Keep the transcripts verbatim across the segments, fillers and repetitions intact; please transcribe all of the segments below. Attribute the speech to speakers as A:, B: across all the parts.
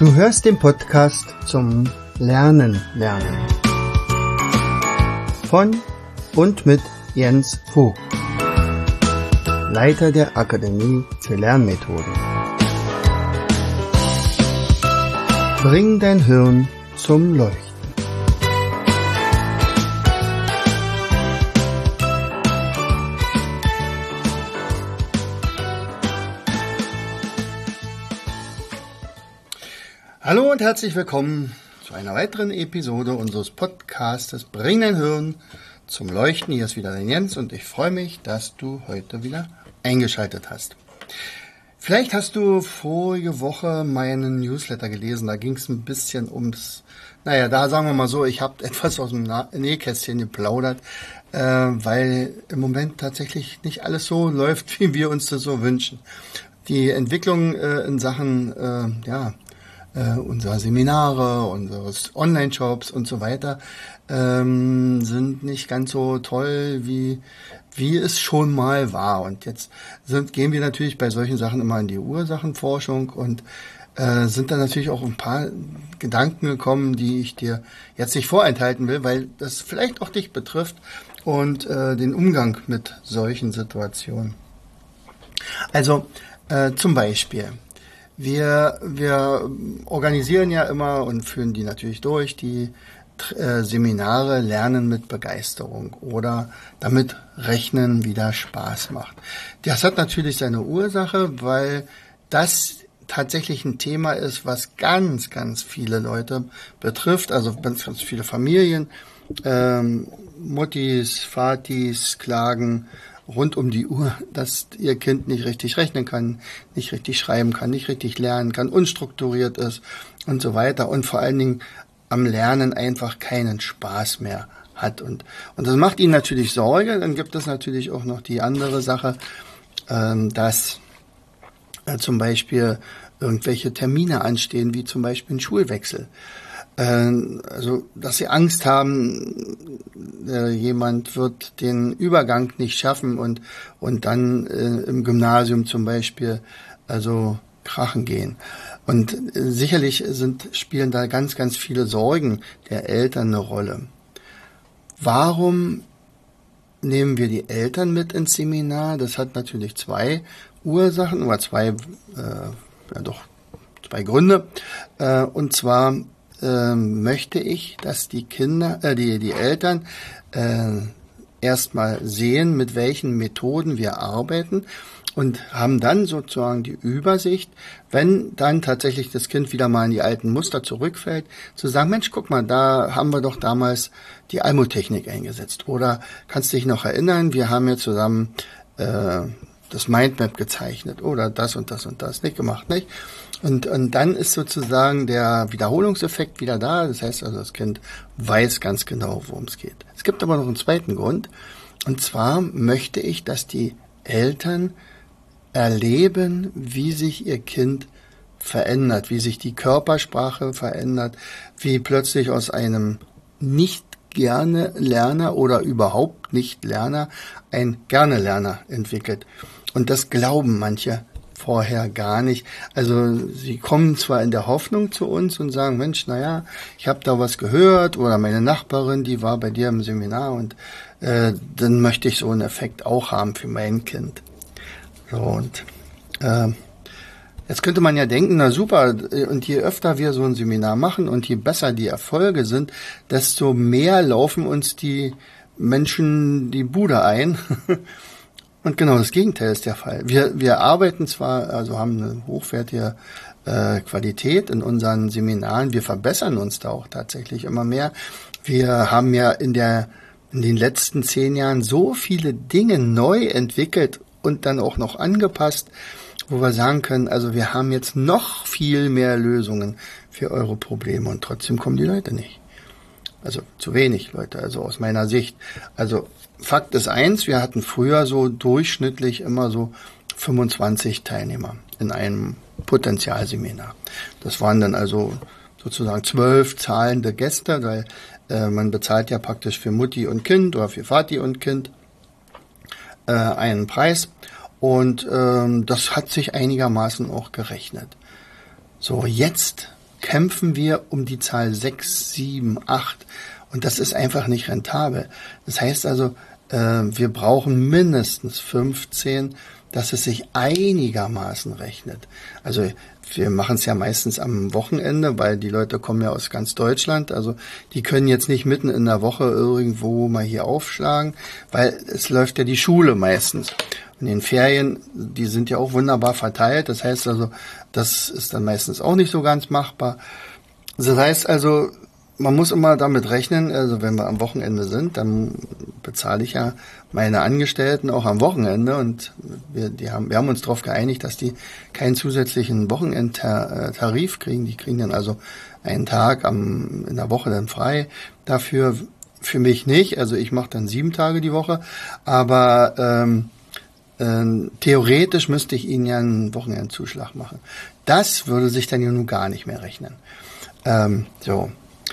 A: Du hörst den Podcast zum Lernen lernen von und mit Jens Vogt, Leiter der Akademie für Lernmethoden. Bring dein Hirn zum Leuchten. Hallo und herzlich willkommen zu einer weiteren Episode unseres Podcastes Bring dein Hirn zum Leuchten. Hier ist wieder dein Jens und ich freue mich, dass du heute wieder eingeschaltet hast. Vielleicht hast du vorige Woche meinen Newsletter gelesen, da ging es ein bisschen ums, naja, da sagen wir mal so, ich habe etwas aus dem Nähkästchen geplaudert, äh, weil im Moment tatsächlich nicht alles so läuft, wie wir uns das so wünschen. Die Entwicklung äh, in Sachen, äh, ja, Uh, unserer Seminare, unseres Online-Shops und so weiter ähm, sind nicht ganz so toll, wie wie es schon mal war. Und jetzt sind, gehen wir natürlich bei solchen Sachen immer in die Ursachenforschung und äh, sind dann natürlich auch ein paar Gedanken gekommen, die ich dir jetzt nicht vorenthalten will, weil das vielleicht auch dich betrifft und äh, den Umgang mit solchen Situationen. Also äh, zum Beispiel Wir, wir organisieren ja immer und führen die natürlich durch, die äh, Seminare Lernen mit Begeisterung oder damit Rechnen wieder Spaß macht. Das hat natürlich seine Ursache, weil das tatsächlich ein Thema ist, was ganz, ganz viele Leute betrifft, also ganz, ganz viele Familien, ähm, Muttis, Vatis klagen rund um die Uhr, dass ihr Kind nicht richtig rechnen kann, nicht richtig schreiben kann, nicht richtig lernen kann, unstrukturiert ist und so weiter und vor allen Dingen am Lernen einfach keinen Spaß mehr hat. Und, und das macht ihnen natürlich Sorge. Dann gibt es natürlich auch noch die andere Sache, ähm, dass äh, zum Beispiel irgendwelche Termine anstehen, wie zum Beispiel ein Schulwechsel. Also, dass sie Angst haben, äh, jemand wird den Übergang nicht schaffen und und dann äh, im Gymnasium zum Beispiel also krachen gehen. Und äh, sicherlich sind spielen da ganz, ganz viele Sorgen der Eltern eine Rolle. Warum nehmen wir die Eltern mit ins Seminar? Das hat natürlich zwei Ursachen oder zwei, äh, ja doch, zwei Gründe. Äh, und zwar möchte ich, dass die Kinder, äh, die, die Eltern äh, erstmal sehen, mit welchen Methoden wir arbeiten und haben dann sozusagen die Übersicht, wenn dann tatsächlich das Kind wieder mal in die alten Muster zurückfällt, zu sagen, Mensch, guck mal, da haben wir doch damals die Almo-Technik eingesetzt. Oder kannst dich noch erinnern, wir haben ja zusammen äh, das Mindmap gezeichnet oder das und das und das nicht gemacht, nicht? Und, und dann ist sozusagen der Wiederholungseffekt wieder da. Das heißt also, das Kind weiß ganz genau, worum es geht. Es gibt aber noch einen zweiten Grund. Und zwar möchte ich, dass die Eltern erleben, wie sich ihr Kind verändert, wie sich die Körpersprache verändert, wie plötzlich aus einem nicht gerne Lerner oder überhaupt nicht Lerner ein gerne Lerner entwickelt. Und das glauben manche vorher gar nicht. Also sie kommen zwar in der Hoffnung zu uns und sagen, Mensch, naja, ich habe da was gehört oder meine Nachbarin, die war bei dir im Seminar und äh, dann möchte ich so einen Effekt auch haben für mein Kind. So und äh, jetzt könnte man ja denken, na super, und je öfter wir so ein Seminar machen und je besser die Erfolge sind, desto mehr laufen uns die Menschen die Bude ein. Und genau das Gegenteil ist der Fall. Wir, wir arbeiten zwar, also haben eine hochwertige äh, Qualität in unseren Seminaren, wir verbessern uns da auch tatsächlich immer mehr. Wir haben ja in der in den letzten zehn Jahren so viele Dinge neu entwickelt und dann auch noch angepasst, wo wir sagen können, also wir haben jetzt noch viel mehr Lösungen für eure Probleme und trotzdem kommen die Leute nicht. Also zu wenig Leute, also aus meiner Sicht. Also Fakt ist eins, wir hatten früher so durchschnittlich immer so fünfundzwanzig Teilnehmer in einem Potenzialseminar. Das waren dann also sozusagen zwölf zahlende Gäste, weil äh, man bezahlt ja praktisch für Mutti und Kind oder für Vati und Kind äh, einen Preis. Und ähm, das hat sich einigermaßen auch gerechnet. So, jetzt kämpfen wir um die Zahl sechs, sieben, acht und das ist einfach nicht rentabel. Das heißt also, äh, wir brauchen mindestens fünfzehn, dass es sich einigermaßen rechnet. Also wir machen es ja meistens am Wochenende, weil die Leute kommen ja aus ganz Deutschland. Also die können jetzt nicht mitten in der Woche irgendwo mal hier aufschlagen, weil es läuft ja die Schule meistens. Und in den Ferien, die sind ja auch wunderbar verteilt. Das heißt also, das ist dann meistens auch nicht so ganz machbar. Das heißt also, man muss immer damit rechnen, also wenn wir am Wochenende sind, dann bezahle ich ja meine Angestellten auch am Wochenende und wir, die haben, wir haben uns darauf geeinigt, dass die keinen zusätzlichen Wochenendtarif kriegen. Die kriegen dann also einen Tag am, in der Woche dann frei. Dafür für mich nicht, also ich mache dann sieben Tage die Woche, aber ähm, äh, theoretisch müsste ich ihnen ja einen Wochenendzuschlag machen. Das würde sich dann ja nun gar nicht mehr rechnen. Ähm, so.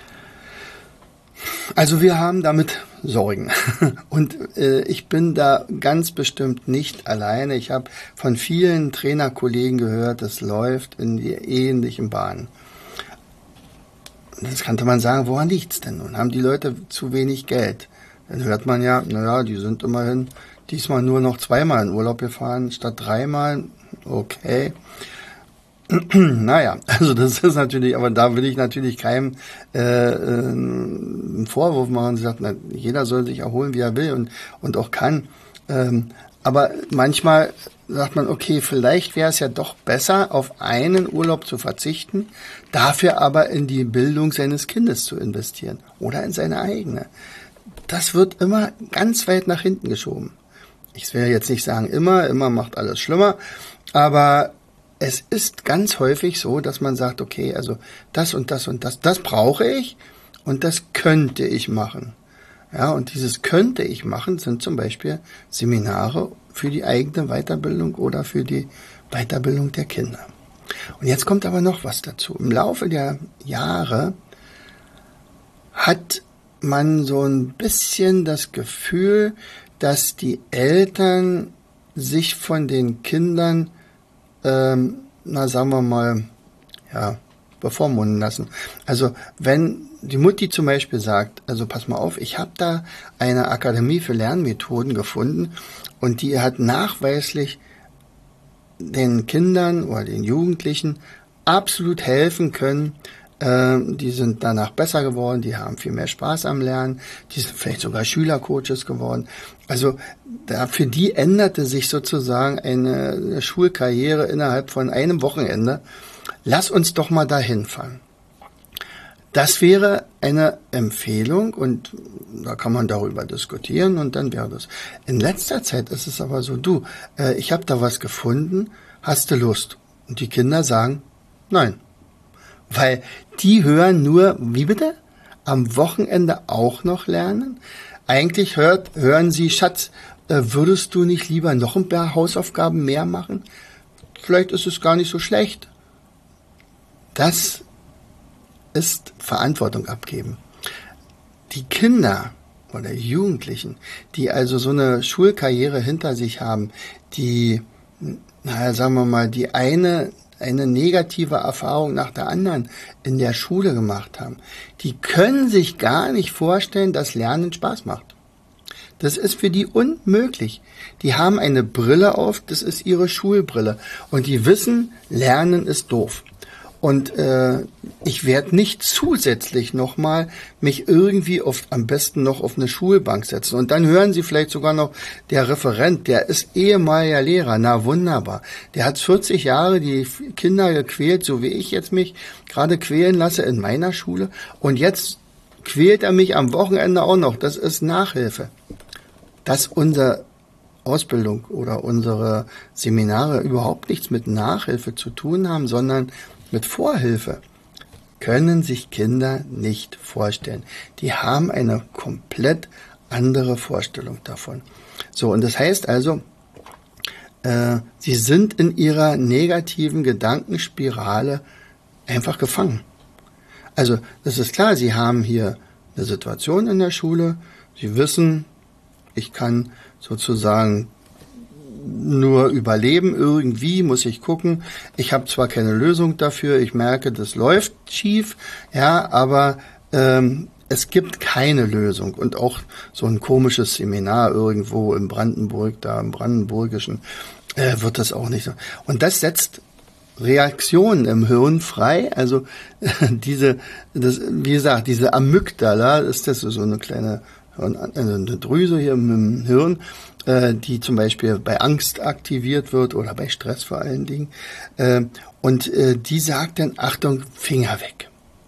A: Also wir haben damit Sorgen und äh, ich bin da ganz bestimmt nicht alleine. Ich habe von vielen Trainerkollegen gehört, das läuft in die ähnlichen Bahnen. Jetzt könnte man sagen, woran liegt's denn nun? Haben die Leute zu wenig Geld? Dann hört man ja, naja, die sind immerhin diesmal nur noch zweimal in Urlaub gefahren statt dreimal. Okay. Naja, also das ist natürlich, aber da will ich natürlich keinem äh, einen Vorwurf machen. Sie sagt, na, jeder soll sich erholen, wie er will und und auch kann. Ähm, aber manchmal sagt man, okay, vielleicht wäre es ja doch besser, auf einen Urlaub zu verzichten, dafür aber in die Bildung seines Kindes zu investieren oder in seine eigene. Das wird immer ganz weit nach hinten geschoben. Ich will jetzt nicht sagen immer, immer macht alles schlimmer, aber es ist ganz häufig so, dass man sagt, okay, also das und das und das, das brauche ich und das könnte ich machen. Ja, und dieses könnte ich machen sind zum Beispiel Seminare für die eigene Weiterbildung oder für die Weiterbildung der Kinder. Und jetzt kommt aber noch was dazu. Im Laufe der Jahre hat man so ein bisschen das Gefühl, dass die Eltern sich von den Kindern Ähm, na, sagen wir mal, ja, bevormunden lassen. Also, wenn die Mutti zum Beispiel sagt, also pass mal auf, ich habe da eine Akademie für Lernmethoden gefunden und die hat nachweislich den Kindern oder den Jugendlichen absolut helfen können. Ähm, die sind danach besser geworden, die haben viel mehr Spaß am Lernen, die sind vielleicht sogar Schülercoaches geworden. Also da, für die änderte sich sozusagen eine, eine Schulkarriere innerhalb von einem Wochenende. Lass uns doch mal dahin fahren. Das wäre eine Empfehlung und da kann man darüber diskutieren und dann wäre das. In letzter Zeit ist es aber so, du, äh, ich habe da was gefunden, hast du Lust? Und die Kinder sagen, nein. Weil die hören nur, wie bitte? Am Wochenende auch noch lernen? Eigentlich hört, hören sie, Schatz, äh, würdest du nicht lieber noch ein paar Hausaufgaben mehr machen? Vielleicht ist es gar nicht so schlecht. Das ist Verantwortung abgeben. Die Kinder oder Jugendlichen, die also so eine Schulkarriere hinter sich haben, die, naja, sagen wir mal, die eine eine negative Erfahrung nach der anderen in der Schule gemacht haben, die können sich gar nicht vorstellen, dass Lernen Spaß macht. Das ist für die unmöglich. Die haben eine Brille auf, das ist ihre Schulbrille. Und die wissen, Lernen ist doof. Und äh, ich werde nicht zusätzlich nochmal mich irgendwie auf, am besten noch auf eine Schulbank setzen. Und dann hören Sie vielleicht sogar noch, der Referent, der ist ehemaliger Lehrer. Na wunderbar. Der hat vierzig Jahre die Kinder gequält, so wie ich jetzt mich gerade quälen lasse in meiner Schule. Und jetzt quält er mich am Wochenende auch noch. Das ist Nachhilfe. Dass unsere Ausbildung oder unsere Seminare überhaupt nichts mit Nachhilfe zu tun haben, sondern mit Vorhilfe, können sich Kinder nicht vorstellen. Die haben eine komplett andere Vorstellung davon. So, und das heißt also, äh, sie sind in ihrer negativen Gedankenspirale einfach gefangen. Also, das ist klar, sie haben hier eine Situation in der Schule, sie wissen, ich kann sozusagen nur überleben irgendwie, muss ich gucken. Ich habe zwar keine Lösung dafür, ich merke, das läuft schief, ja, aber ähm, es gibt keine Lösung. Und auch so ein komisches Seminar irgendwo in Brandenburg, da im Brandenburgischen, äh, wird das auch nicht so. Und das setzt Reaktionen im Hirn frei, also diese, das, wie gesagt, diese Amygdala, ist das so eine kleine also eine Drüse hier im Hirn, äh, die zum Beispiel bei Angst aktiviert wird oder bei Stress vor allen Dingen. Äh, und äh, die sagt dann, Achtung, Finger weg.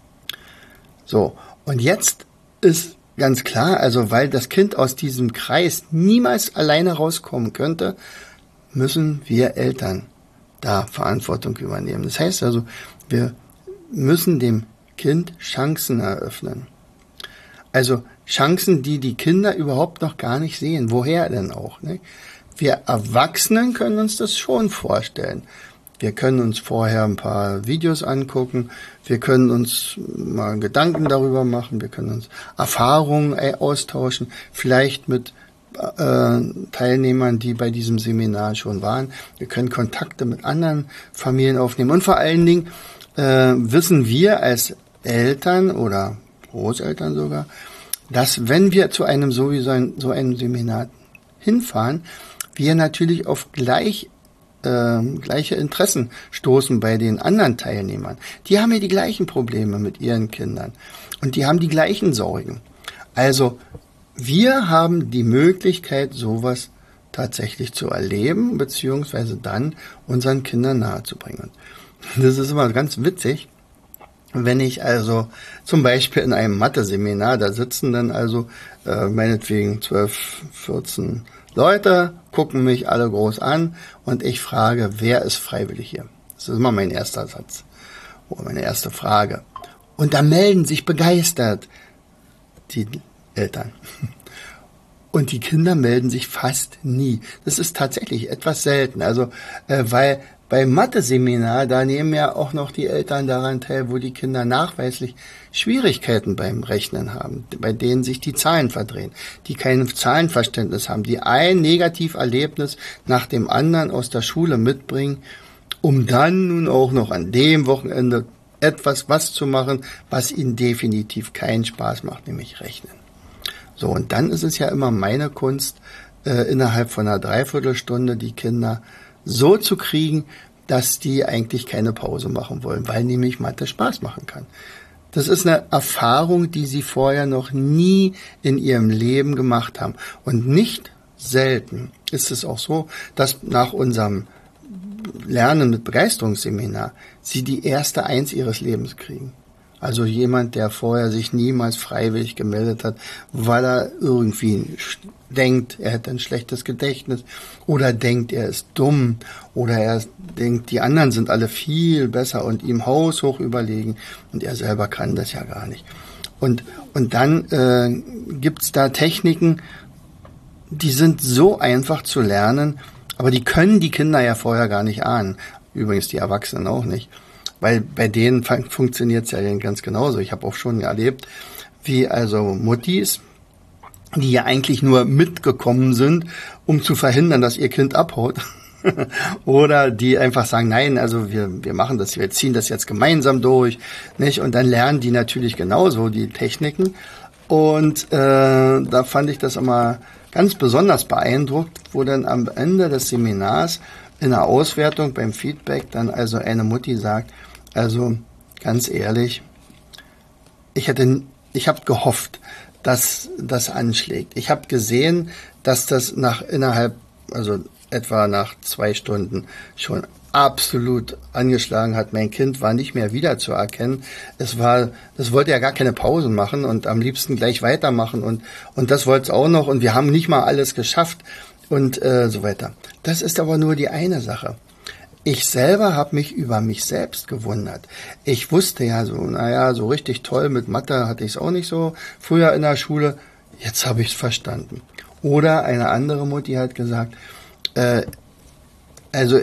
A: So, und jetzt ist ganz klar, also weil das Kind aus diesem Kreis niemals alleine rauskommen könnte, müssen wir Eltern da Verantwortung übernehmen. Das heißt also, wir müssen dem Kind Chancen eröffnen. Also Chancen, die die Kinder überhaupt noch gar nicht sehen. Woher denn auch? Ne? Wir Erwachsenen können uns das schon vorstellen. Wir können uns vorher ein paar Videos angucken. Wir können uns mal Gedanken darüber machen. Wir können uns Erfahrungen austauschen. Vielleicht mit äh, Teilnehmern, die bei diesem Seminar schon waren. Wir können Kontakte mit anderen Familien aufnehmen. Und vor allen Dingen äh, wissen wir als Eltern oder Großeltern sogar, dass wenn wir zu einem sowieso ein, so einem Seminar hinfahren, wir natürlich auf gleich, äh, gleiche Interessen stoßen bei den anderen Teilnehmern. Die haben ja die gleichen Probleme mit ihren Kindern und die haben die gleichen Sorgen. Also wir haben die Möglichkeit, sowas tatsächlich zu erleben, beziehungsweise dann unseren Kindern nahezubringen. Das ist immer ganz witzig. Wenn ich also zum Beispiel in einem Mathe-Seminar, da sitzen dann also äh, meinetwegen zwölf, vierzehn Leute, gucken mich alle groß an und ich frage, wer ist freiwillig hier? Das ist immer mein erster Satz oder meine erste Frage. Und da melden sich begeistert die Eltern. Und die Kinder melden sich fast nie. Das ist tatsächlich etwas selten. Also, äh, weil beim Mathe-Seminar, da nehmen ja auch noch die Eltern daran teil, wo die Kinder nachweislich Schwierigkeiten beim Rechnen haben, bei denen sich die Zahlen verdrehen, die kein Zahlenverständnis haben, die ein Negativerlebnis nach dem anderen aus der Schule mitbringen, um dann nun auch noch an dem Wochenende etwas was zu machen, was ihnen definitiv keinen Spaß macht, nämlich Rechnen. So, und dann ist es ja immer meine Kunst, äh, innerhalb von einer Dreiviertelstunde die Kinder so zu kriegen, dass die eigentlich keine Pause machen wollen, weil nämlich Mathe Spaß machen kann. Das ist eine Erfahrung, die sie vorher noch nie in ihrem Leben gemacht haben. Und nicht selten ist es auch so, dass nach unserem Lernen mit Begeisterungsseminar sie die erste Eins ihres Lebens kriegen. Also jemand, der vorher sich niemals freiwillig gemeldet hat, weil er irgendwie denkt, er hätte ein schlechtes Gedächtnis oder denkt, er ist dumm oder er denkt, die anderen sind alle viel besser und ihm haushoch überlegen und er selber kann das ja gar nicht. Und, und dann äh, gibt's da Techniken, die sind so einfach zu lernen, aber die können die Kinder ja vorher gar nicht ahnen. Übrigens die Erwachsenen auch nicht. Weil bei denen funktioniert es ja ganz genauso. Ich habe auch schon erlebt, wie also Muttis, die ja eigentlich nur mitgekommen sind, um zu verhindern, dass ihr Kind abhaut. Oder die einfach sagen, nein, also wir wir machen das, wir ziehen das jetzt gemeinsam durch, nicht? Und dann lernen die natürlich genauso die Techniken. Und äh, da fand ich das immer ganz besonders beeindruckt, wo dann am Ende des Seminars in der Auswertung beim Feedback dann also eine Mutti sagt, also ganz ehrlich, ich hätte, ich habe gehofft, dass das anschlägt. Ich habe gesehen, dass das nach innerhalb, also etwa nach zwei Stunden schon absolut angeschlagen hat. Mein Kind war nicht mehr wiederzuerkennen. Es war, das wollte ja gar keine Pause machen und am liebsten gleich weitermachen und und das wollte es auch noch und wir haben nicht mal alles geschafft und äh, so weiter. Das ist aber nur die eine Sache. Ich selber habe mich über mich selbst gewundert. Ich wusste ja so, naja, so richtig toll mit Mathe hatte ich es auch nicht so früher in der Schule. Jetzt habe ich es verstanden. Oder eine andere Mutti hat gesagt, äh, also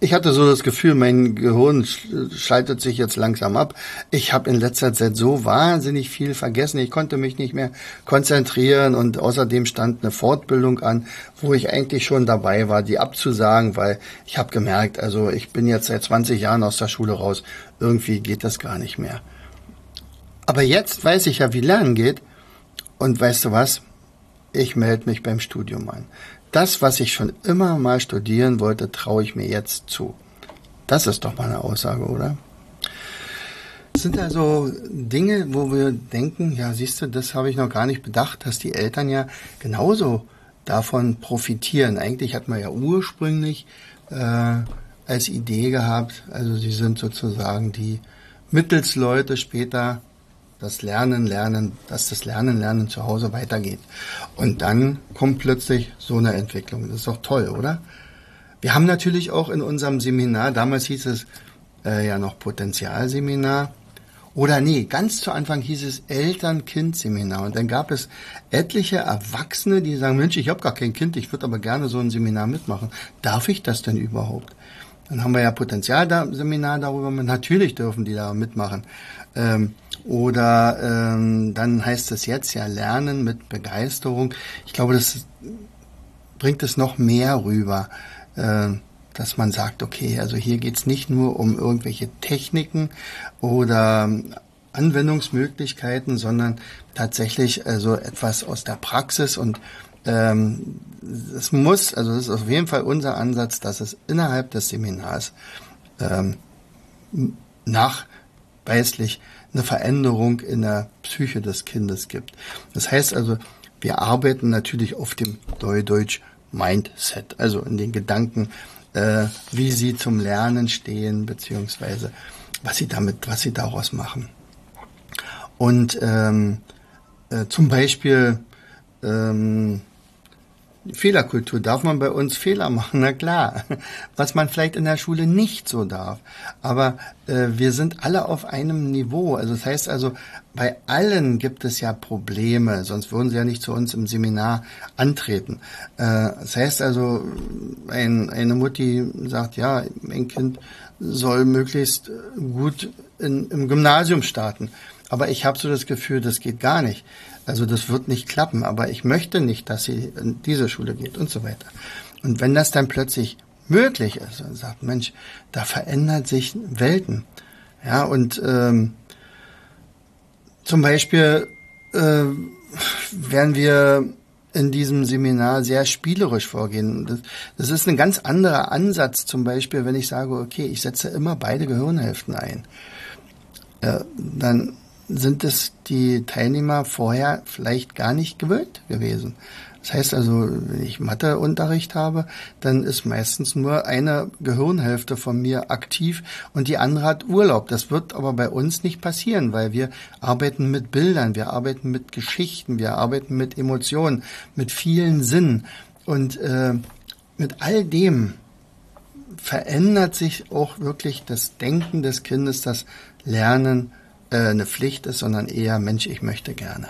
A: Ich hatte so das Gefühl, mein Gehirn schaltet sich jetzt langsam ab. Ich habe in letzter Zeit so wahnsinnig viel vergessen. Ich konnte mich nicht mehr konzentrieren und außerdem stand eine Fortbildung an, wo ich eigentlich schon dabei war, die abzusagen, weil ich habe gemerkt, also ich bin jetzt seit zwanzig Jahren aus der Schule raus. Irgendwie geht das gar nicht mehr. Aber jetzt weiß ich ja, wie Lernen geht. Und weißt du was? Ich melde mich beim Studium an. Das, was ich schon immer mal studieren wollte, traue ich mir jetzt zu. Das ist doch mal eine Aussage, oder? Das sind also Dinge, wo wir denken, ja, siehst du, das habe ich noch gar nicht bedacht, dass die Eltern ja genauso davon profitieren. Eigentlich hat man ja ursprünglich äh, als Idee gehabt, also sie sind sozusagen die Mittelsleute später, das Lernen, Lernen, dass das Lernen, Lernen zu Hause weitergeht. Und dann kommt plötzlich so eine Entwicklung. Das ist doch toll, oder? Wir haben natürlich auch in unserem Seminar, damals hieß es äh, ja noch Potenzialseminar, oder nee, ganz zu Anfang hieß es Eltern-Kind-Seminar. Und dann gab es etliche Erwachsene, die sagen, Mensch, ich habe gar kein Kind, ich würde aber gerne so ein Seminar mitmachen. Darf ich das denn überhaupt? Dann haben wir ja Potenzialseminar darüber, natürlich dürfen die da mitmachen. Ähm, oder ähm, dann heißt es jetzt ja Lernen mit Begeisterung. Ich glaube, das bringt es noch mehr rüber, äh, dass man sagt, okay, also hier geht's nicht nur um irgendwelche Techniken oder Anwendungsmöglichkeiten, sondern tatsächlich also etwas aus der Praxis. Und ähm, es muss, also das ist auf jeden Fall unser Ansatz, dass es innerhalb des Seminars ähm, nachweislich eine Veränderung in der Psyche des Kindes gibt. Das heißt also, wir arbeiten natürlich auf dem Neudeutsch Mindset, also in den Gedanken, äh, wie sie zum Lernen stehen, beziehungsweise was sie damit, was sie daraus machen. Und ähm, äh, zum Beispiel ähm, Fehlerkultur. Darf man bei uns Fehler machen? Na klar. Was man vielleicht in der Schule nicht so darf. Aber äh, wir sind alle auf einem Niveau. Also das heißt also, bei allen gibt es ja Probleme, sonst würden sie ja nicht zu uns im Seminar antreten. Äh, das heißt also, ein, eine Mutti sagt, ja, mein Kind soll möglichst gut in, im Gymnasium starten. Aber ich habe so das Gefühl, das geht gar nicht. Also das wird nicht klappen, aber ich möchte nicht, dass sie in diese Schule geht und so weiter. Und wenn das dann plötzlich möglich ist und sagt, Mensch, da verändert sich Welten. Ja, und ähm, zum Beispiel äh, werden wir in diesem Seminar sehr spielerisch vorgehen. Das, das ist ein ganz anderer Ansatz, zum Beispiel, wenn ich sage, okay, ich setze immer beide Gehirnhälften ein. Äh, dann sind es die Teilnehmer vorher vielleicht gar nicht gewöhnt gewesen. Das heißt also, wenn ich Matheunterricht habe, dann ist meistens nur eine Gehirnhälfte von mir aktiv und die andere hat Urlaub. Das wird aber bei uns nicht passieren, weil wir arbeiten mit Bildern, wir arbeiten mit Geschichten, wir arbeiten mit Emotionen, mit vielen Sinnen. Und äh, mit all dem verändert sich auch wirklich das Denken des Kindes, das Lernen eine Pflicht ist, sondern eher, Mensch, ich möchte gerne.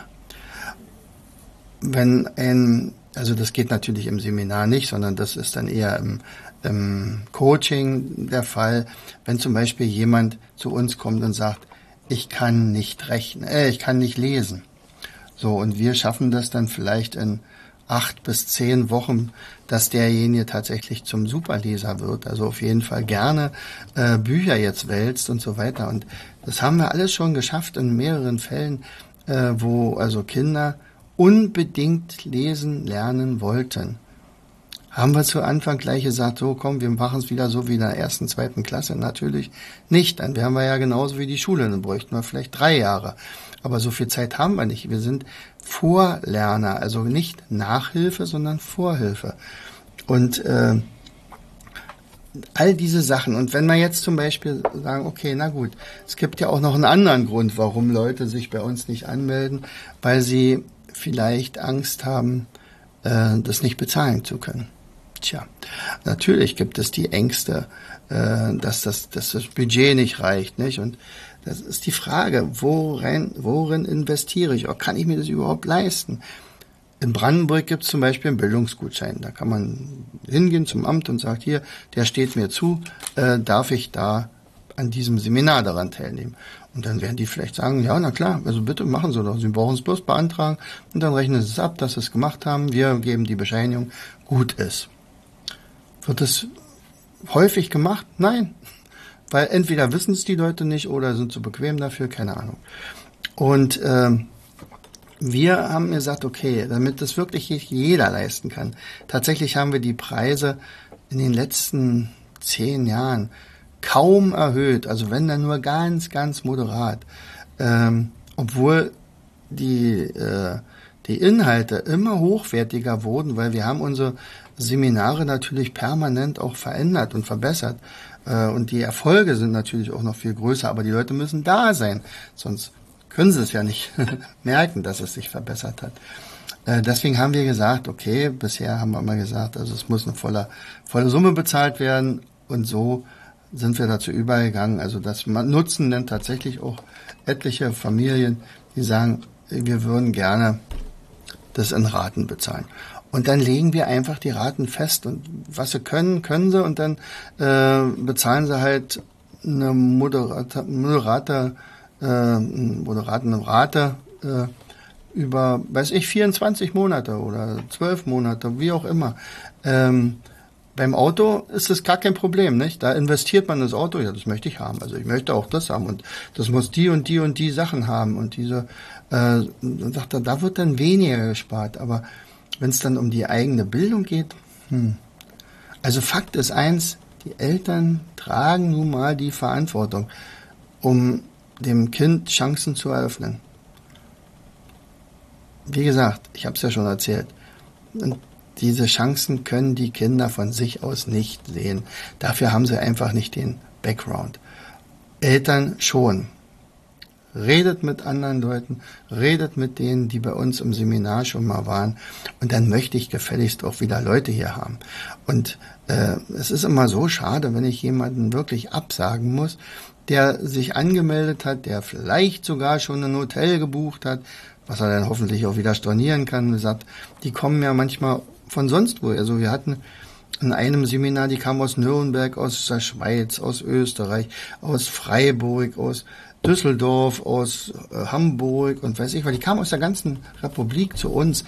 A: Wenn ein, also das geht natürlich im Seminar nicht, sondern das ist dann eher im, im Coaching der Fall, wenn zum Beispiel jemand zu uns kommt und sagt, ich kann nicht rechnen, äh, ich kann nicht lesen. So, und wir schaffen das dann vielleicht in acht bis zehn Wochen, dass derjenige tatsächlich zum Superleser wird, also auf jeden Fall gerne äh, Bücher jetzt wälzt und so weiter. Und das haben wir alles schon geschafft in mehreren Fällen, äh, wo also Kinder unbedingt lesen lernen wollten. Haben wir zu Anfang gleich gesagt, so komm, wir machen es wieder so wie in der ersten, zweiten Klasse? Natürlich nicht. Dann wären wir ja genauso wie die Schule, dann bräuchten wir vielleicht drei Jahre. Aber so viel Zeit haben wir nicht. Wir sind Vorlerner, also nicht Nachhilfe, sondern Vorhilfe. Und äh, all diese Sachen. Und wenn wir jetzt zum Beispiel sagen, okay, na gut, es gibt ja auch noch einen anderen Grund, warum Leute sich bei uns nicht anmelden, weil sie vielleicht Angst haben, äh, das nicht bezahlen zu können. Tja, natürlich gibt es die Ängste, äh, dass, das, dass das Budget nicht reicht, nicht? Und das ist die Frage, worin, worin investiere ich? Oder kann ich mir das überhaupt leisten? In Brandenburg gibt es zum Beispiel einen Bildungsgutschein. Da kann man hingehen zum Amt und sagt, hier, der steht mir zu, äh, darf ich da an diesem Seminar daran teilnehmen? Und dann werden die vielleicht sagen, ja, na klar, also bitte machen Sie doch. Sie brauchen es bloß beantragen und dann rechnen Sie es ab, dass Sie es gemacht haben. Wir geben die Bescheinigung, gut ist. Wird es häufig gemacht? Nein. Weil entweder wissen es die Leute nicht oder sind zu bequem dafür, keine Ahnung. Und ähm, wir haben gesagt, okay, damit das wirklich jeder leisten kann. Tatsächlich haben wir die Preise in den letzten zehn Jahren kaum erhöht, also wenn dann nur ganz, ganz moderat. Ähm, obwohl die, äh, die Inhalte immer hochwertiger wurden, weil wir haben unsere Seminare natürlich permanent auch verändert und verbessert. Äh, und die Erfolge sind natürlich auch noch viel größer, aber die Leute müssen da sein, sonst können sie es ja nicht merken, dass es sich verbessert hat. Äh, deswegen haben wir gesagt, okay, bisher haben wir immer gesagt, also es muss eine volle, volle Summe bezahlt werden und so sind wir dazu übergegangen. Also das nutzen dann tatsächlich auch etliche Familien, die sagen, wir würden gerne das in Raten bezahlen. Und dann legen wir einfach die Raten fest und was sie können, können sie und dann äh, bezahlen sie halt eine moderate, moderate, äh, moderate Rate äh, über, weiß ich, vierundzwanzig Monate oder zwölf Monate, wie auch immer. Ähm, Beim Auto ist das gar kein Problem, nicht? Da investiert man das Auto, ja, das möchte ich haben. Also ich möchte auch das haben und das muss die und die und die Sachen haben und diese, äh, dann sagt er, da wird dann weniger gespart. Aber wenn es dann um die eigene Bildung geht, hm. Also Fakt ist eins, die Eltern tragen nun mal die Verantwortung, um dem Kind Chancen zu eröffnen. Wie gesagt, ich habe es ja schon erzählt. Und diese Chancen können die Kinder von sich aus nicht sehen. Dafür haben sie einfach nicht den Background. Eltern schon. Redet mit anderen Leuten, redet mit denen, die bei uns im Seminar schon mal waren. Und dann möchte ich gefälligst auch wieder Leute hier haben. Und äh, es ist immer so schade, wenn ich jemanden wirklich absagen muss, der sich angemeldet hat, der vielleicht sogar schon ein Hotel gebucht hat, was er dann hoffentlich auch wieder stornieren kann. Sagt, die kommen ja manchmal von sonst wo. Also wir hatten in einem Seminar, die kamen aus Nürnberg, aus der Schweiz, aus Österreich, aus Freiburg, aus Düsseldorf, aus äh, Hamburg und weiß ich, weil die kamen aus der ganzen Republik zu uns.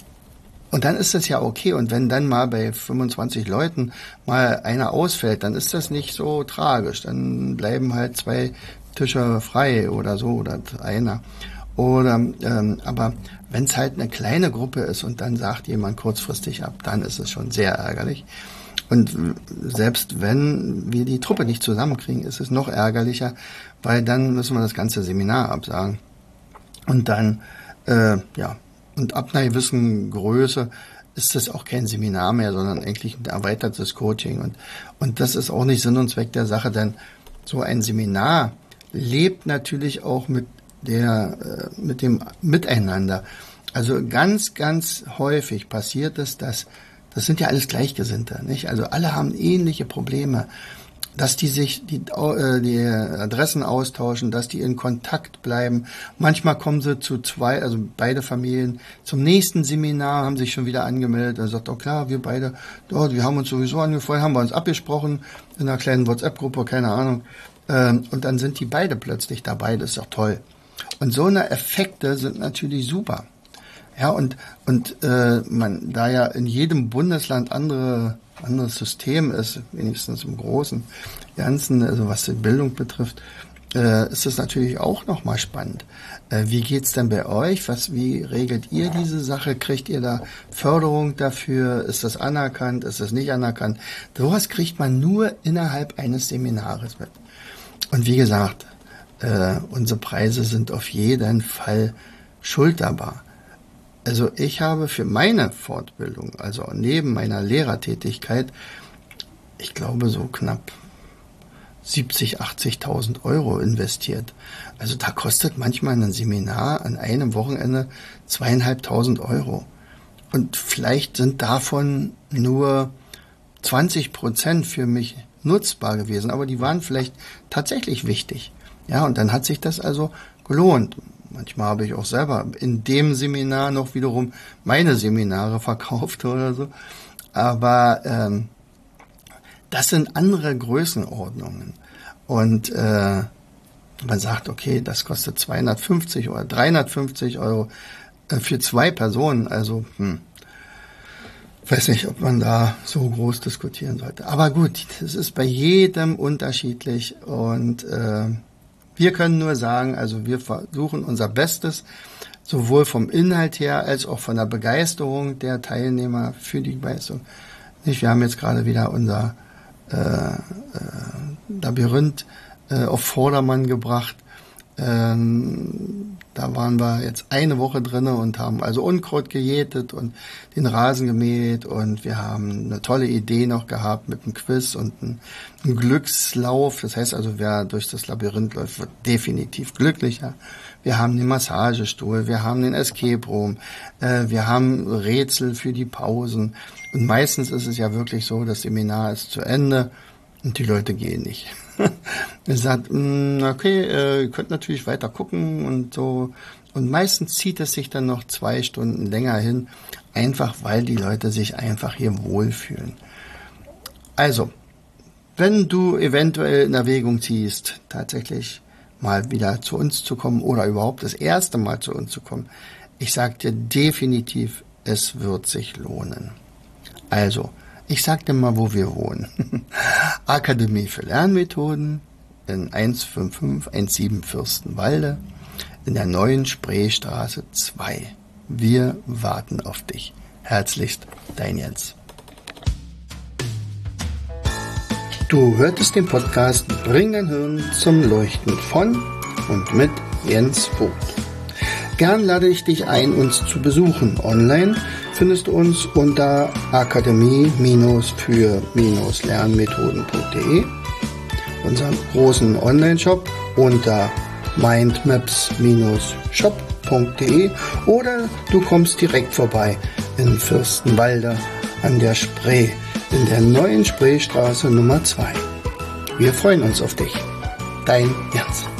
A: Und dann ist das ja okay. Und wenn dann mal bei fünfundzwanzig Leuten mal einer ausfällt, dann ist das nicht so tragisch. Dann bleiben halt zwei Tische frei oder so oder einer. Oder ähm, aber wenn es halt eine kleine Gruppe ist und dann sagt jemand kurzfristig ab, dann ist es schon sehr ärgerlich. Und selbst wenn wir die Truppe nicht zusammenkriegen, ist es noch ärgerlicher, weil dann müssen wir das ganze Seminar absagen. Und dann, äh, ja, und ab einer gewissen Größe ist das auch kein Seminar mehr, sondern eigentlich ein erweitertes Coaching. Und, und das ist auch nicht Sinn und Zweck der Sache, denn so ein Seminar lebt natürlich auch mit der, äh, mit dem Miteinander. Also ganz, ganz häufig passiert es, dass, das sind ja alles Gleichgesinnte, nicht? Also alle haben ähnliche Probleme, dass die sich die, äh, die Adressen austauschen, dass die in Kontakt bleiben. Manchmal kommen sie zu zwei, also beide Familien zum nächsten Seminar, haben sich schon wieder angemeldet. Er sagt, oh klar, wir beide, dort, wir haben uns sowieso angefreundet, haben wir uns abgesprochen in einer kleinen WhatsApp-Gruppe, keine Ahnung. Ähm, und dann sind die beide plötzlich dabei, das ist doch toll. Und so eine Effekte sind natürlich super. Ja, und, und äh, man, da ja in jedem Bundesland andere anderes System ist, wenigstens im Großen Ganzen, also was die Bildung betrifft, äh, ist das natürlich auch nochmal spannend. Äh, wie geht's denn bei euch? Was, wie regelt ihr diese Sache? Kriegt ihr da Förderung dafür? Ist das anerkannt? Ist das nicht anerkannt? Sowas kriegt man nur innerhalb eines Seminares mit. Und wie gesagt, äh, unsere Preise sind auf jeden Fall schulterbar. Also ich habe für meine Fortbildung, also neben meiner Lehrertätigkeit, ich glaube so knapp siebzig, achtzigtausend Euro investiert. Also da kostet manchmal ein Seminar an einem Wochenende zweieinhalbtausend Euro. Und vielleicht sind davon nur zwanzig Prozent für mich nutzbar gewesen, aber die waren vielleicht tatsächlich wichtig. Ja, und dann hat sich das also gelohnt. manchmal habe ich auch selber in dem Seminar noch wiederum meine Seminare verkauft oder so. Aber ähm, das sind andere Größenordnungen. Und äh, man sagt, okay, das kostet zweihundertfünfzig oder dreihundertfünfzig Euro äh, für zwei Personen. Also, hm, weiß nicht, ob man da so groß diskutieren sollte. Aber gut, es ist bei jedem unterschiedlich. Und äh, wir können nur sagen, also wir versuchen unser Bestes, sowohl vom Inhalt her als auch von der Begeisterung der Teilnehmer für die Begeisterung. Nicht, wir haben jetzt gerade wieder unser äh, äh, Labyrinth äh, auf Vordermann gebracht. Ähm, da waren wir jetzt eine Woche drinne und haben also Unkraut gejätet und den Rasen gemäht, und wir haben eine tolle Idee noch gehabt mit einem Quiz und einem, einem Glückslauf. Das heißt also, wer durch das Labyrinth läuft, wird definitiv glücklicher. Wir haben den Massagestuhl, wir haben den Escape Room, äh, wir haben Rätsel für die Pausen. Und meistens ist es ja wirklich so, das Seminar ist zu Ende und die Leute gehen nicht. Er sagt, okay, äh, ihr könnt natürlich weiter gucken und so. Und meistens zieht es sich dann noch zwei Stunden länger hin, einfach weil die Leute sich einfach hier wohlfühlen. Also, wenn du eventuell in Erwägung ziehst, tatsächlich mal wieder zu uns zu kommen oder überhaupt das erste Mal zu uns zu kommen, ich sag dir definitiv, es wird sich lohnen. Also, ich sag dir mal, wo wir wohnen. Akademie für Lernmethoden in eins fünf fünf eins sieben Fürstenwalde in der neuen Spreestraße zwei. Wir warten auf dich. Herzlichst, dein Jens. Du hörtest den Podcast Bring dein Hirn zum Leuchten von und mit Jens Vogt. Gern lade ich dich ein, uns zu besuchen. Online findest du uns unter akademie für lernmethoden punkt de, unserem großen Online-Shop unter mindmaps shop punkt de, oder du kommst direkt vorbei in Fürstenwalde an der Spree in der neuen Spreestraße Nummer zwei. Wir freuen uns auf dich. Dein Jens.